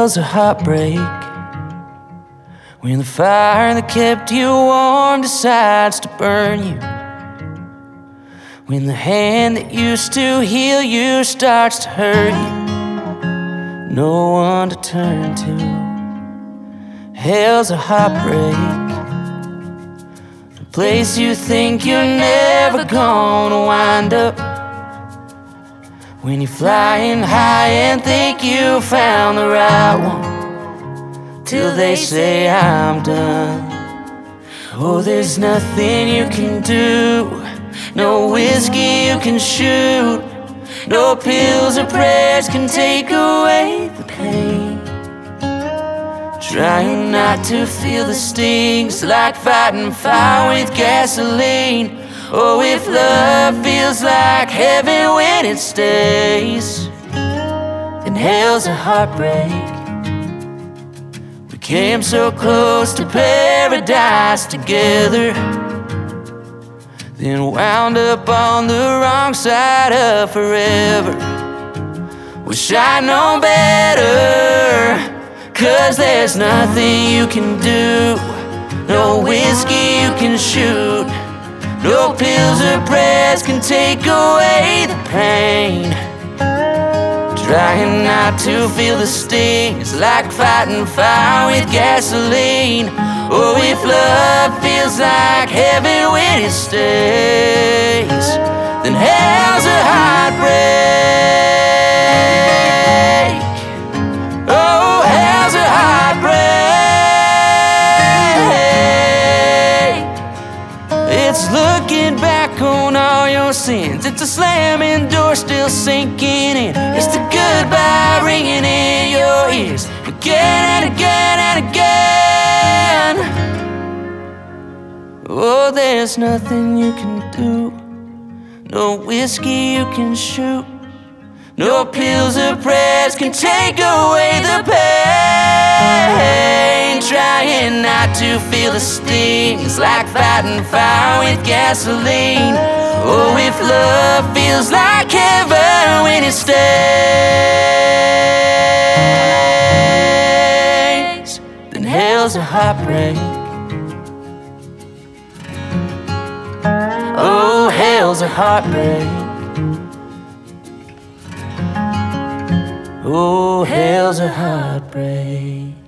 hell's a heartbreak when the fire that kept you warm decides to burn you, when the hand that used to heal you starts to hurt you. No one to turn to. Hell's a heartbreak, the place you think you're never gonna wind up, when you're flying high and think you found the right one, till they say I'm done. Oh, there's nothing you can do, no whiskey you can shoot, no pills or prayers can take away the pain. Trying not to feel the stings, like fighting fire with gasoline. Oh, if love feels like heaven when it stays, then hell's a heartbreak. We came so close to paradise together, then wound up on the wrong side of forever. Wish I'd known better, 'cause there's nothing you can do, no whiskey you can shoot, no pills or prayers can take away the pain. Trying not to feel the stings, like fighting fire with gasoline. Oh, if love feels like heaven when it stays, then hell's a heartbreak. Oh, hell's a heartbreak. It's looking back on all your sins, it's a slamming door still sinking in, it's the goodbye ringing in your ears again and again and again. Oh, there's nothing you can do, no whiskey you can shoot, no pills or prayers can take away the pain. Trying not to feel the stings, like fighting fire with gasoline. Oh, if love feels like heaven when it stays, then hell's a heartbreak. Oh, hell's a heartbreak. Oh, hell's a heartbreak.